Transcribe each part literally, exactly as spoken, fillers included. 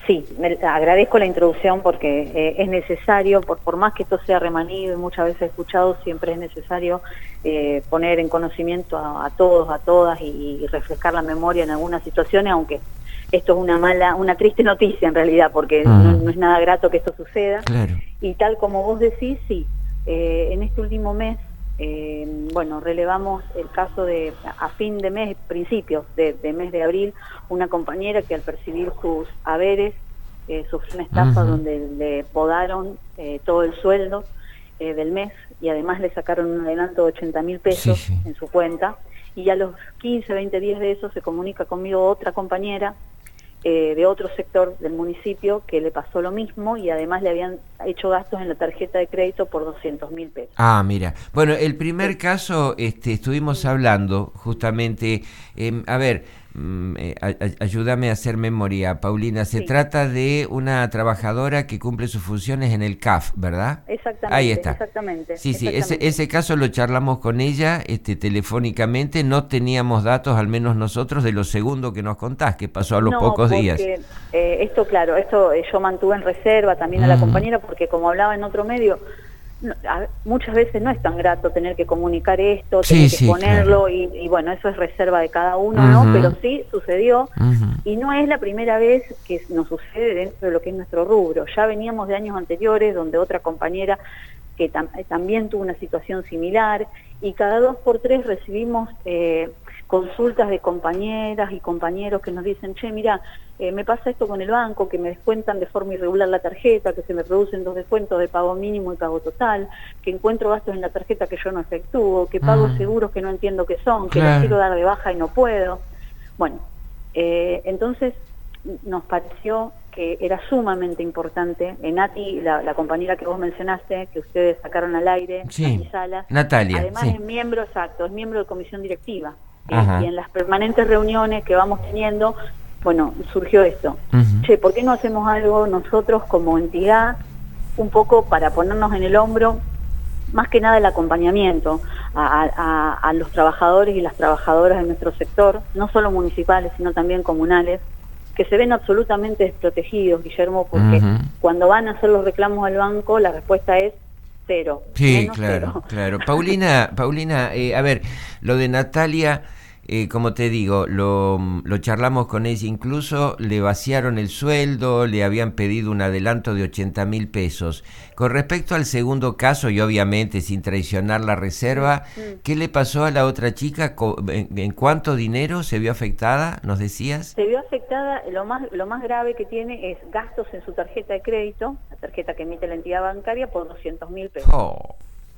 Sí, me, agradezco la introducción porque eh, es necesario, por, por más que esto sea remanido y muchas veces escuchado, siempre es necesario eh, poner en conocimiento a, a todos, a todas y, y refrescar la memoria en algunas situaciones, aunque esto es una mala, una triste noticia en realidad, porque Mm. no, no es nada grato que esto suceda. Claro. Y tal como vos decís, sí, eh, en este último mes, eh, bueno, relevamos el caso de, a fin de mes, principios de, de mes de abril, una compañera que al percibir sus haberes eh, sufrió una estafa. Uh-huh. Donde le podaron eh, todo el sueldo eh, del mes y además le sacaron un adelanto de ochenta mil pesos Sí, sí. en su cuenta, y a los quince, veinte días de eso se comunica conmigo otra compañera Eh, de otro sector del municipio que le pasó lo mismo y además le habían hecho gastos en la tarjeta de crédito por doscientos mil pesos. Ah, mira. Bueno, el primer Sí. caso, este, estuvimos hablando justamente, eh, a ver, mm, eh, a- a- ayúdame a hacer memoria, Paulina. Se Sí, trata de una trabajadora que cumple sus funciones en el C A F, ¿verdad? Ahí exactamente, está. exactamente, Sí, sí, ese, exactamente. ese caso lo charlamos con ella, este, telefónicamente. No teníamos datos, al menos nosotros, de lo segundo que nos contás, que pasó a los No, pocos días. porque eh, esto, claro, esto eh, yo mantuve en reserva también a la Mm. compañera, porque como hablaba en otro medio, no, a, muchas veces no es tan grato tener que comunicar esto, Sí, tener que sí, claro. exponerlo, y, y bueno, eso es reserva de cada uno, ¿no? Pero Uh-huh. sí sucedió, Uh-huh. y no es la primera vez que nos sucede dentro de lo que es nuestro rubro. Ya veníamos de años anteriores donde otra compañera que tam también tuvo una situación similar, y cada dos por tres recibimos eh, consultas de compañeras y compañeros que nos dicen: che, mira, eh, me pasa esto con el banco, que me descuentan de forma irregular la tarjeta, que se me producen dos descuentos de pago mínimo y pago total, que encuentro gastos en la tarjeta que yo no efectúo, que pago Mm. seguros que no entiendo qué son, que las Claro. quiero dar de baja y no puedo. Bueno, eh, entonces nos pareció que era sumamente importante. En Nati, la, la compañera que vos mencionaste, que ustedes sacaron al aire, Sí, Nati Salas, Natalia, además sí. es miembro, exacto, es miembro de comisión directiva. Eh, y Ajá. en las permanentes reuniones que vamos teniendo, bueno, surgió esto. Uh-huh. Che, ¿por qué no hacemos algo nosotros como entidad, un poco para ponernos en el hombro, más que nada el acompañamiento a, a, a los trabajadores y las trabajadoras de nuestro sector, no solo municipales, sino también comunales, que se ven absolutamente desprotegidos, Guillermo, porque Uh-huh. cuando van a hacer los reclamos al banco, la respuesta es cero, Sí, menos claro, cero. claro. Paulina, Paulina, eh, a ver, lo de Natalia, eh, como te digo, lo, lo charlamos con ella, incluso le vaciaron el sueldo, le habían pedido un adelanto de ochenta mil pesos. Con respecto al segundo caso, y obviamente sin traicionar la reserva, Mm, mm. ¿qué le pasó a la otra chica? ¿En, en cuánto dinero se vio afectada, nos decías? Se vio afectada, lo más, lo más grave que tiene es gastos en su tarjeta de crédito, la tarjeta que emite la entidad bancaria, por doscientos mil pesos. Oh,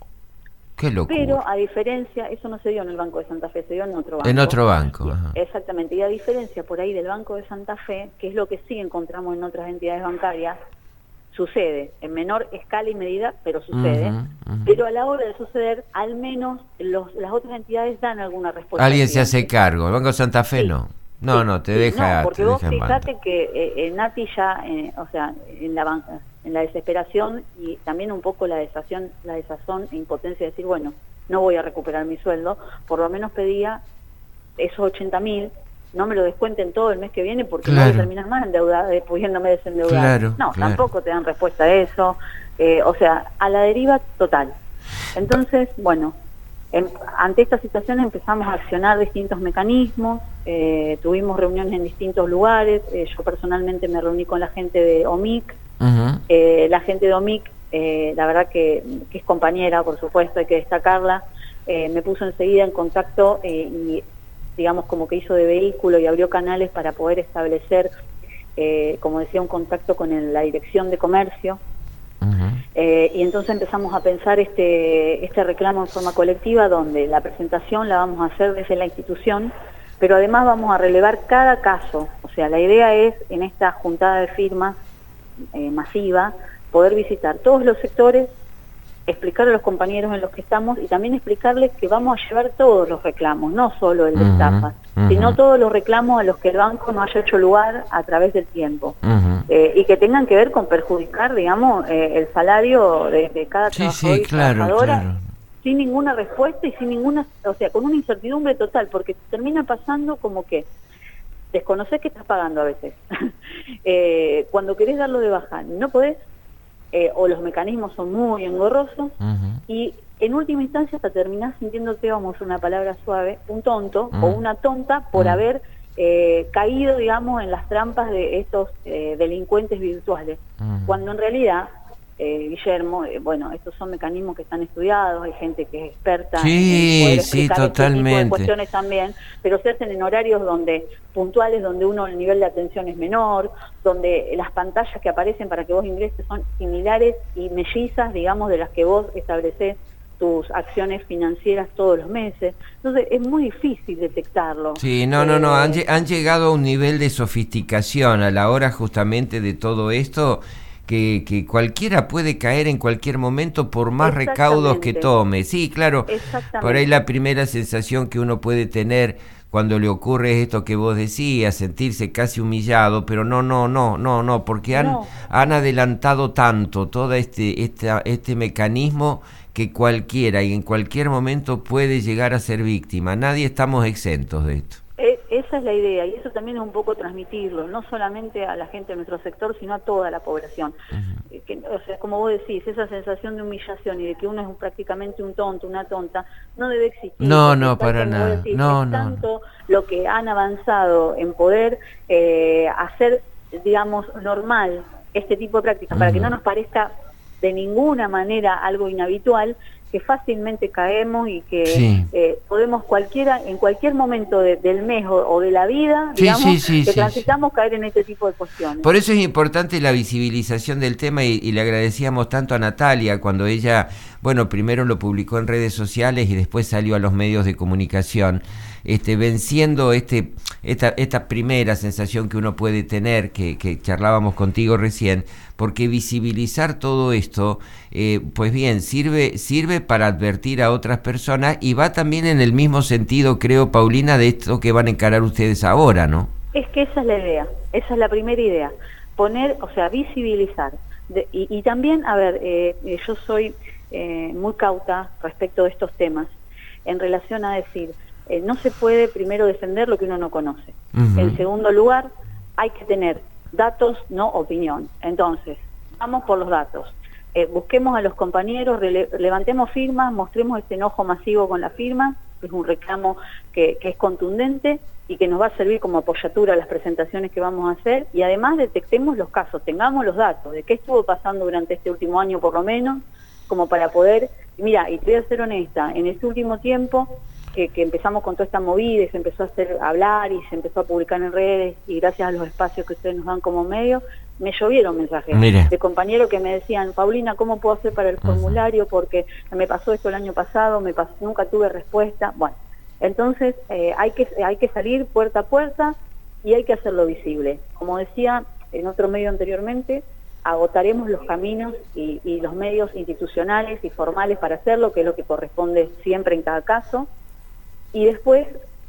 qué locura. Pero a diferencia, eso no se dio en el Banco de Santa Fe, se dio en otro banco. En otro banco, Y, ajá. exactamente, y a diferencia por ahí del Banco de Santa Fe, que es lo que sí encontramos en otras entidades bancarias, sucede en menor escala y medida, pero sucede. Uh-huh, uh-huh. Pero a la hora de suceder, al menos los, las otras entidades dan alguna respuesta. Alguien se hace cargo. El Banco de Santa Fe Sí. no. No, Sí, no, te sí, deja, no, porque te vos deja en banda. fíjate que eh, eh, Nati ya, eh, o sea, en la banca, en la desesperación y también un poco la desazón, la desazón e impotencia de decir, bueno, no voy a recuperar mi sueldo, por lo menos pedía esos ochenta mil, no me lo descuenten todo el mes que viene porque Claro. no voy a terminar más endeudada, eh, pudiéndome desendeudar. Claro, No, claro. tampoco te dan respuesta a eso, eh, o sea, a la deriva total. Entonces, bueno, en, ante esta situación empezamos a accionar distintos mecanismos, eh, tuvimos reuniones en distintos lugares, eh, yo personalmente me reuní con la gente de O M I C, Uh-huh. eh, la gente de O M I C, eh, la verdad que, que es compañera, por supuesto, hay que destacarla, eh, me puso enseguida en contacto eh, y digamos como que hizo de vehículo y abrió canales para poder establecer, eh, como decía, un contacto con el, la Dirección de Comercio. Uh-huh. Eh, y entonces empezamos a pensar este, este reclamo en forma colectiva, donde la presentación la vamos a hacer desde la institución, pero además vamos a relevar cada caso. O sea, la idea es, en esta juntada de firmas eh, masiva, poder visitar todos los sectores, explicar a los compañeros en los que estamos y también explicarles que vamos a llevar todos los reclamos, no solo el de Uh-huh. estafas, Uh-huh. sino todos los reclamos a los que el banco no haya hecho lugar a través del tiempo. Uh-huh. Eh, y que tengan que ver con perjudicar, digamos, eh, el salario de, de cada Sí, trabajador sí, y claro, trabajadora, claro. sin ninguna respuesta y sin ninguna, o sea, con una incertidumbre total, porque termina pasando como que desconocés que estás pagando a veces. eh, cuando querés darlo de baja, no podés, eh, o los mecanismos son muy engorrosos, uh-huh. y en última instancia hasta terminás sintiéndote, vamos a usar una palabra suave, un tonto uh-huh. o una tonta por uh-huh. haber eh, caído, digamos, en las trampas de estos eh, delincuentes virtuales. Uh-huh. Cuando en realidad... Eh, Guillermo, eh, bueno, estos son mecanismos que están estudiados, hay gente que es experta sí, en poder sí, explicar totalmente. este tipo de cuestiones también, pero se hacen en horarios donde puntuales, donde uno el nivel de atención es menor, donde las pantallas que aparecen para que vos ingreses son similares y mellizas, digamos, de las que vos establecés tus acciones financieras todos los meses. Entonces es muy difícil detectarlo. Sí, no, no, no, han, han llegado a un nivel de sofisticación a la hora justamente de todo esto, Que, que cualquiera puede caer en cualquier momento por más recaudos que tome. Sí, claro, por ahí la primera sensación que uno puede tener cuando le ocurre es esto que vos decías, sentirse casi humillado, pero no, no, no, no, no, porque han, no. han adelantado tanto todo este, este, este mecanismo que cualquiera y en cualquier momento puede llegar a ser víctima. Nadie estamos exentos de esto. Esa es la idea, y eso también es un poco transmitirlo, no solamente a la gente de nuestro sector, sino a toda la población. Uh-huh. Que, o sea, como vos decís, esa sensación de humillación y de que uno es un, prácticamente un tonto, una tonta, no debe existir. No, no, para nada. Decís, no, es no, tanto no. lo que han avanzado en poder eh, hacer, digamos, normal este tipo de prácticas, uh-huh. para que no nos parezca de ninguna manera algo inhabitual, que fácilmente caemos y que sí. eh, podemos cualquiera, en cualquier momento de, del mes o, o de la vida, sí, digamos, sí, sí, que sí, transitamos sí. caer en este tipo de cuestiones. Por eso es importante la visibilización del tema y, y le agradecíamos tanto a Natalia cuando ella, bueno, primero lo publicó en redes sociales y después salió a los medios de comunicación, este, venciendo este, esta, esta primera sensación que uno puede tener, que, que charlábamos contigo recién, porque visibilizar todo esto, eh, pues bien, sirve, sirve para advertir a otras personas y va también en el mismo sentido, creo, Paulina, de esto que van a encarar ustedes ahora, ¿no? Es que esa es la idea, esa es la primera idea, poner, o sea, visibilizar. De, y, y también, a ver, eh, yo soy eh, muy cauta respecto de estos temas, en relación a decir, eh, no se puede primero defender lo que uno no conoce. Uh-huh. En segundo lugar, hay que tener datos, no opinión. Entonces, vamos por los datos. Eh, busquemos a los compañeros, rele- levantemos firmas, mostremos este enojo masivo con la firma, que es un reclamo que, que es contundente y que nos va a servir como apoyatura a las presentaciones que vamos a hacer, y además detectemos los casos, tengamos los datos de qué estuvo pasando durante este último año por lo menos, como para poder, mira, y te voy a ser honesta, en este último tiempo que, que empezamos con toda esta movida y se empezó a hacer a hablar y se empezó a publicar en redes, y gracias a los espacios que ustedes nos dan como medio, me llovieron mensajes Mire. de compañeros que me decían, Paulina, ¿cómo puedo hacer para el uh-huh. formulario? Porque me pasó esto el año pasado, me pasó, nunca tuve respuesta. Bueno, entonces eh, hay que hay que salir puerta a puerta y hay que hacerlo visible. Como decía en otro medio anteriormente, agotaremos los caminos y, y los medios institucionales y formales para hacerlo, que es lo que corresponde siempre en cada caso. Y después,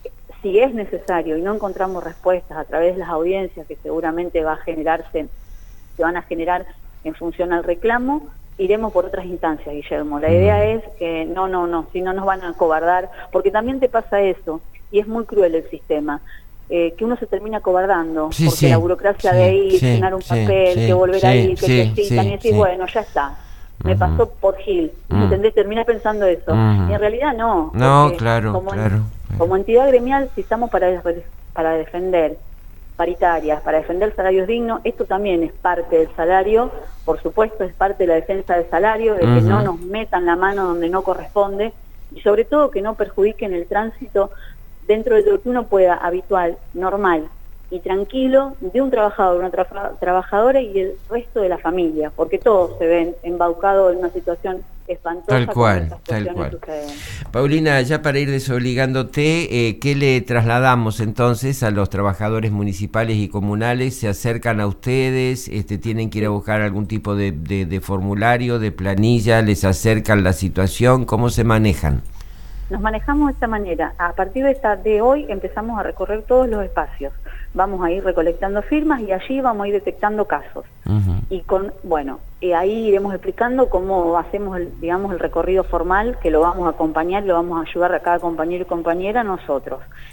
si es necesario y no encontramos respuestas a través de las audiencias que seguramente va a generarse, se van a generar en función al reclamo, iremos por otras instancias, Guillermo. La idea es que no, no, no, si no nos van a acobardar, porque también te pasa eso, y es muy cruel el sistema, eh, que uno se termina acobardando, sí, porque sí, la burocracia sí, de ir, sí, llenar un sí, papel, sí, que volver sí, a ir, que sí, te citan, sí, y decís, sí. bueno, ya está. Me uh-huh. pasó por Gil, uh-huh. ¿entendés? Terminás pensando eso. Uh-huh. Y en realidad no. No, claro, como, claro. En, como entidad gremial, si estamos para, para defender paritarias, para defender salarios dignos, esto también es parte del salario, por supuesto es parte de la defensa del salario, de uh-huh. que no nos metan la mano donde no corresponde, y sobre todo que no perjudiquen el tránsito dentro de lo que uno pueda, habitual, normal y tranquilo, de un trabajador, una tra- trabajadora y el resto de la familia, porque todos se ven embaucados en una situación espantosa. Tal cual, tal cual. Suceden. Paulina, ya para ir desobligándote, eh, ¿qué le trasladamos entonces a los trabajadores municipales y comunales? ¿Se acercan a ustedes? Este, ¿Tienen que ir a buscar algún tipo de, de, de formulario, de planilla? ¿Les acercan la situación? ¿Cómo se manejan? Nos manejamos de esta manera. A partir de, esta, de hoy empezamos a recorrer todos los espacios. Vamos a ir recolectando firmas y allí vamos a ir detectando casos. Uh-huh. Y con, bueno, y ahí iremos explicando cómo hacemos, el, digamos, el recorrido formal, que lo vamos a acompañar, lo vamos a ayudar a cada compañero y compañera nosotros.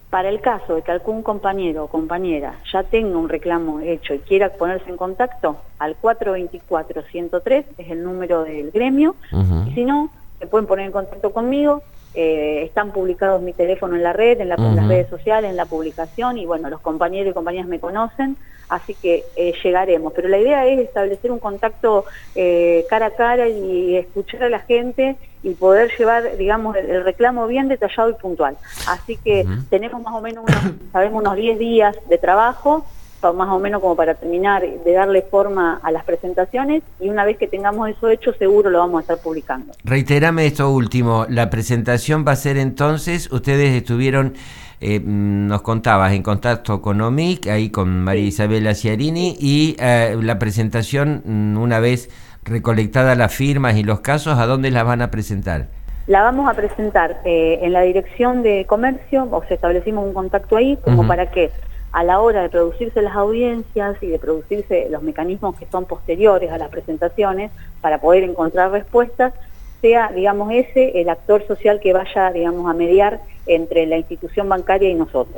Para el caso de que algún compañero o compañera ya tenga un reclamo hecho y quiera ponerse en contacto, al cuatro dos cuatro, uno cero tres es el número del gremio, uh-huh. y si no, se pueden poner en contacto conmigo, eh, están publicados mi teléfono en la red, en, la, uh-huh. en las redes sociales, en la publicación, y bueno, los compañeros y compañeras me conocen, así que eh, llegaremos. Pero la idea es establecer un contacto eh, cara a cara y escuchar a la gente y poder llevar, digamos, el, el reclamo bien detallado y puntual. Así que uh-huh. tenemos más o menos, unos, sabemos, unos diez días de trabajo, más o menos como para terminar de darle forma a las presentaciones, y una vez que tengamos eso hecho, seguro lo vamos a estar publicando. Reiterame esto último, la presentación va a ser entonces, ustedes estuvieron, eh, nos contabas, en contacto con O M I C, ahí con María sí. Isabela Ciarini, y eh, la presentación, una vez recolectadas las firmas y los casos, ¿a dónde las van a presentar? La vamos a presentar eh, en la Dirección de Comercio, o sea, establecimos un contacto ahí, como uh-huh. para que a la hora de producirse las audiencias y de producirse los mecanismos que son posteriores a las presentaciones para poder encontrar respuestas, sea, digamos, ese el actor social que vaya, digamos, a mediar entre la institución bancaria y nosotros.